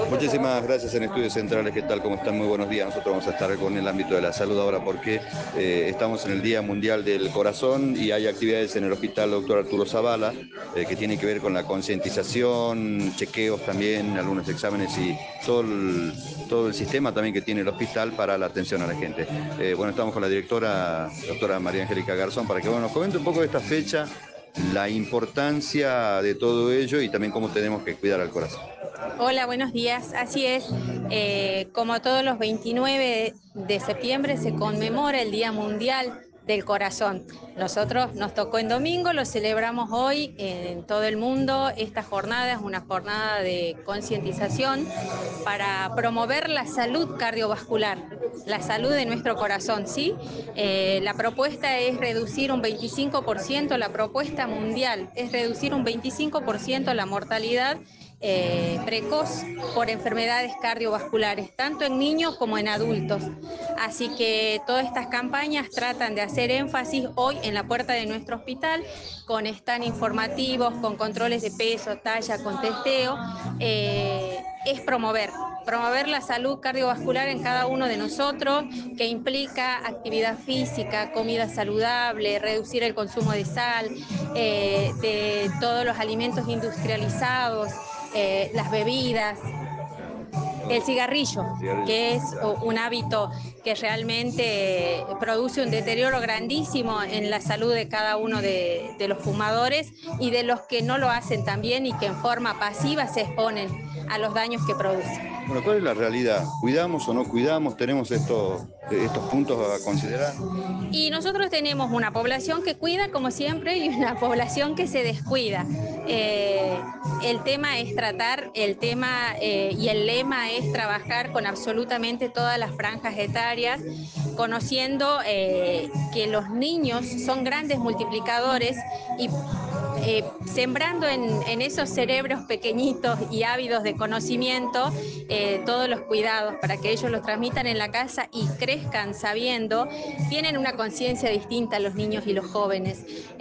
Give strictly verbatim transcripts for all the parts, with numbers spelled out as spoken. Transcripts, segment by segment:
Muchísimas gracias en Estudios Centrales, ¿qué tal? ¿Cómo están? Muy buenos días. Nosotros vamos a estar con el ámbito de la salud ahora porque eh, estamos en el Día Mundial del Corazón y hay actividades en el Hospital Doctor Arturo Zavala eh, que tienen que ver con la concientización, chequeos también, algunos exámenes y todo el, todo el sistema también que tiene el hospital para la atención a la gente. Eh, bueno, estamos con la directora, doctora María Angélica Garzón, para que bueno, nos comente un poco de esta fecha, la importancia de todo ello y también cómo tenemos que cuidar al corazón. Hola, buenos días. Así es, eh, como todos los veintinueve de septiembre se conmemora el Día Mundial del Corazón. Nosotros nos tocó en domingo, lo celebramos hoy en todo el mundo. Esta jornada es una jornada de concientización para promover la salud cardiovascular, la salud de nuestro corazón, ¿sí? Eh, la propuesta es reducir un veinticinco por ciento, la propuesta mundial es reducir un veinticinco por ciento la mortalidad Eh, precoz por enfermedades cardiovasculares, tanto en niños como en adultos. Así que todas estas campañas tratan de hacer énfasis hoy en la puerta de nuestro hospital, con stand informativos, con controles de peso, talla, con testeo, eh, es promover, promover la salud cardiovascular en cada uno de nosotros, que implica actividad física, comida saludable, reducir el consumo de sal, eh, de todos los alimentos industrializados, eh, las bebidas, el cigarrillo, que es un hábito que realmente produce un deterioro grandísimo en la salud de cada uno de, de los fumadores y de los que no lo hacen también y que en forma pasiva se exponen a los daños que produce. Bueno, ¿cuál es la realidad? ¿Cuidamos o no cuidamos? ¿Tenemos estos, estos puntos a considerar? Y nosotros tenemos una población que cuida, como siempre, y una población que se descuida. Eh, el tema es tratar, el tema eh, y el lema es trabajar con absolutamente todas las franjas etarias, conociendo eh, que los niños son grandes multiplicadores y eh, sembrando en, en esos cerebros pequeñitos y ávidos de conocimiento eh, todos los cuidados para que ellos los transmitan en la casa y crezcan sabiendo, tienen una conciencia distinta los niños y los jóvenes,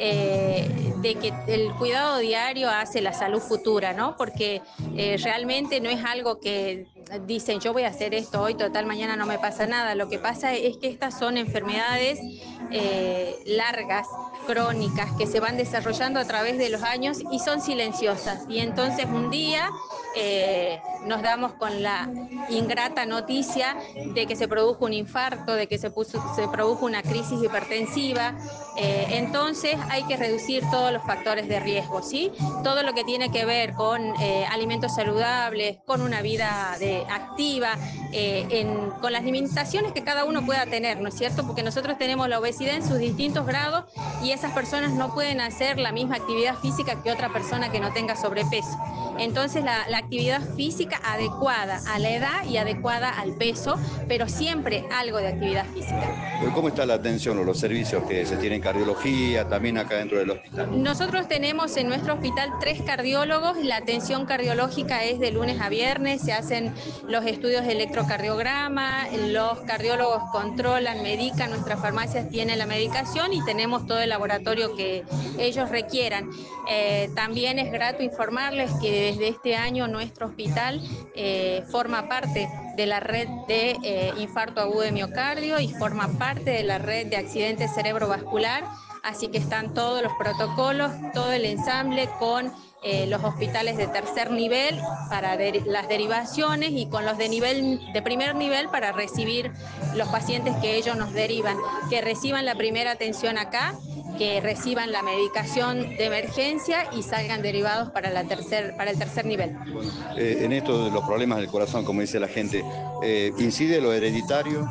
eh, de que el cuidado diario hace la salud futura, ¿no? Porque eh, realmente no es algo que dicen yo voy a hacer esto hoy, total mañana no me pasa nada. Lo que pasa es que estas son enfermedades eh, largas, crónicas, que se van desarrollando a través de los años y son silenciosas. Y entonces un día eh, nos damos con la ingrata noticia de que se produjo un infarto, de que se, puso, se produjo una crisis hipertensiva. Eh, entonces hay que reducir todos los factores de riesgo, ¿sí? Todo lo que tiene que ver con eh, alimentos saludables, con una vida de, activa, eh, en, con las limitaciones que cada uno pueda tener, ¿no es cierto? Porque nosotros tenemos la obesidad en sus distintos grados y esas personas no pueden hacer la misma actividad física que otra persona que no tenga sobrepeso. Entonces la, la actividad física adecuada a la edad y adecuada al peso, pero siempre algo de actividad física. ¿Cómo está la atención o los servicios que se tienen en cardiología, también acá dentro del hospital? Nosotros tenemos en nuestro hospital tres cardiólogos, la atención cardiológica es de lunes a viernes, se hacen los estudios de electrocardiograma, los cardiólogos controlan, medican, nuestras farmacias tienen la medicación y tenemos todo el laboratorio que ellos requieran. Eh, también es grato informarles que desde este año nuestro hospital eh, forma parte de la red de eh, infarto agudo de miocardio y forma parte de la red de accidente cerebrovascular. Así que están todos los protocolos, todo el ensamble con eh, los hospitales de tercer nivel para de las derivaciones y con los de, nivel, de primer nivel para recibir los pacientes que ellos nos derivan, que reciban la primera atención acá, que reciban la medicación de emergencia y salgan derivados para, la tercer, para el tercer nivel. Bueno, eh, en esto de los problemas del corazón, como dice la gente, eh, ¿incide lo hereditario?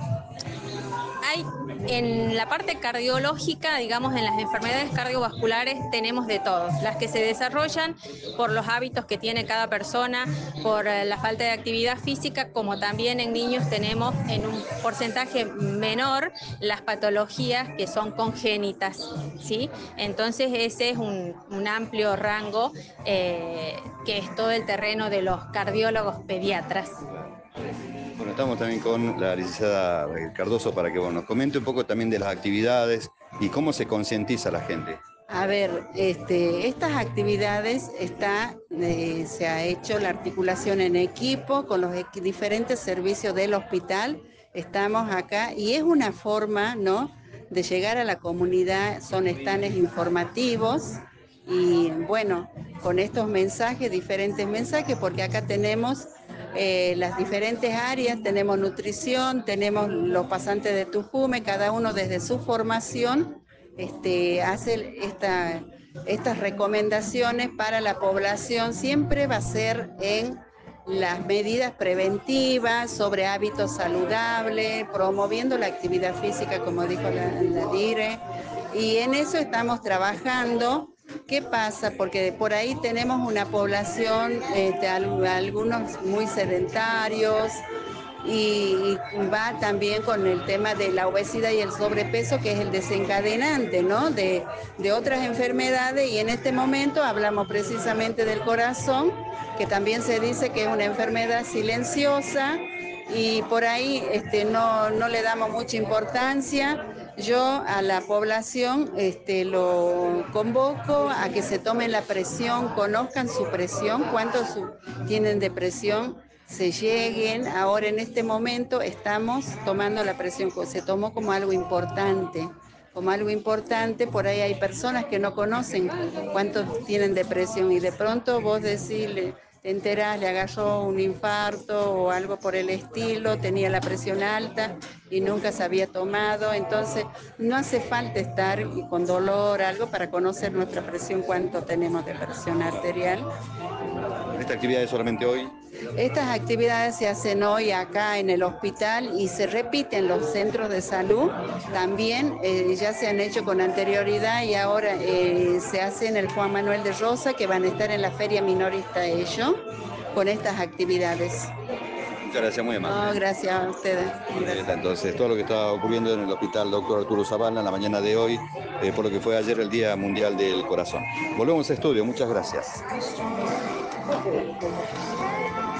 Hay en la parte cardiológica, digamos, en las enfermedades cardiovasculares tenemos de todo. Las que se desarrollan por los hábitos que tiene cada persona, por la falta de actividad física, como también en niños tenemos en un porcentaje menor las patologías que son congénitas, ¿sí? Entonces ese es un, un amplio rango eh, que es todo el terreno de los cardiólogos pediatras. Bueno, estamos también con la licenciada Cardoso para que bueno, nos comente un poco también de las actividades y cómo se concientiza a la gente. A ver, este, estas actividades está, eh, se ha hecho la articulación en equipo con los equi- diferentes servicios del hospital. Estamos acá y es una forma, ¿no?, de llegar a la comunidad. Son estanes informativos y bueno, con estos mensajes, diferentes mensajes, porque acá tenemos eh, las diferentes áreas, tenemos nutrición, tenemos los pasantes de Tujume, cada uno desde su formación este, hace esta, estas recomendaciones para la población. Siempre va a ser en las medidas preventivas, sobre hábitos saludables, promoviendo la actividad física, como dijo la, la DIRE, y en eso estamos trabajando. ¿Qué pasa? Porque por ahí tenemos una población, este, algunos muy sedentarios, y va también con el tema de la obesidad y el sobrepeso, que es el desencadenante, ¿no?, de, de otras enfermedades, y en este momento hablamos precisamente del corazón, que también se dice que es una enfermedad silenciosa y por ahí este, no, no le damos mucha importancia. Yo a la población este, lo convoco a que se tomen la presión, conozcan su presión, cuánto su, tienen de presión, se lleguen. Ahora en este momento estamos tomando la presión, se tomó como algo importante, como algo importante. Por ahí hay personas que no conocen cuántos tienen de presión y de pronto vos decís, te enterás, le agarró un infarto o algo por el estilo, tenía la presión alta y nunca se había tomado. Entonces no hace falta estar con dolor, algo, para conocer nuestra presión, cuánto tenemos de presión arterial. ¿Esta actividad es solamente hoy? Estas actividades se hacen hoy acá en el hospital y se repiten en los centros de salud. También eh, ya se han hecho con anterioridad y ahora eh, se hace en el Juan Manuel de Rosa, que van a estar en la feria minorista ellos, con estas actividades. Muchas gracias, muy amable. No, gracias a ustedes. Gracias. Entonces, todo lo que está ocurriendo en el hospital doctor Arturo Zavala en la mañana de hoy, eh, por lo que fue ayer el Día Mundial del Corazón. Volvemos a estudio, muchas gracias.